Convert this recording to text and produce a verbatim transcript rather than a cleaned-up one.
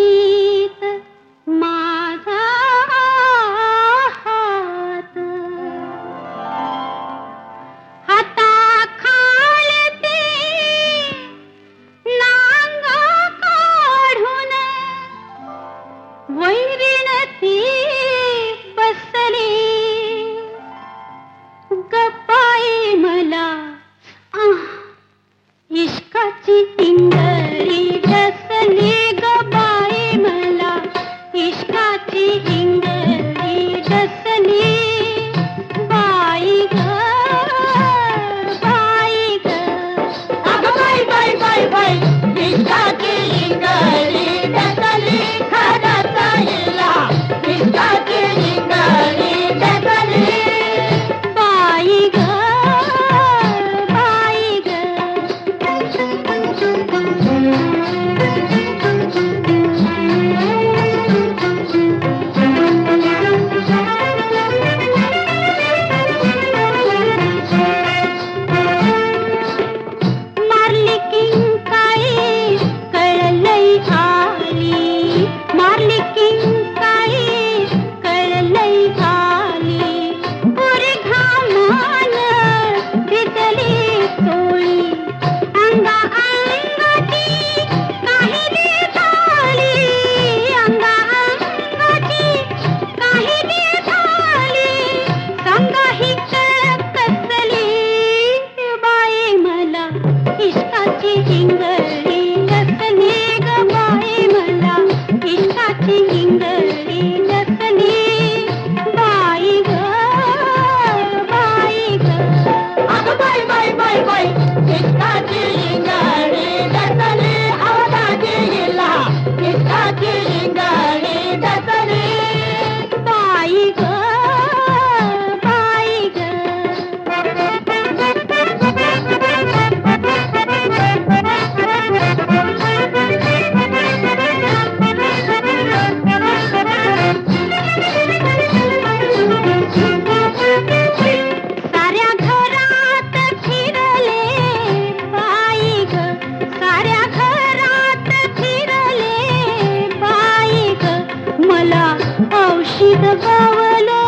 कणकीत माझा हात, हाताखालती नांग काढून वैरीण ती बसली. गप्पाई मला आह, इश्काची इंगळी डसली. गबाई मला इश्काची इंगळी डसली. बाई ग बाई ग, अगं बाई बाई बाई बाई, इश्काची इंगळी डसली. खरंच हिला इश्काची इंगळी डसली. बाई ग बाई ग. मारली किंकाळी कळलई आली. मारली किंकाळी कळलई आली. पुरी घामान भिजली चोळी. अंगा अंगाची काहिली झाली. अंगा अंगाची काहिली झाली. संगाही कसली. बाई मला इश्काची इंगळी डसली. ग बाई मला इश्काची इंगळी डसली. बाई ग बाई ग. अगं बाई बाई बाई बाई, इश्काची इंगळी डसली. अवघाची हिला इश्काची इंगळी डसली. बाई ग बाई ग. साऱ्या घरात फिरले बाई ग. साऱ्या घरात फिरले बाई ग. मला औषध गावलं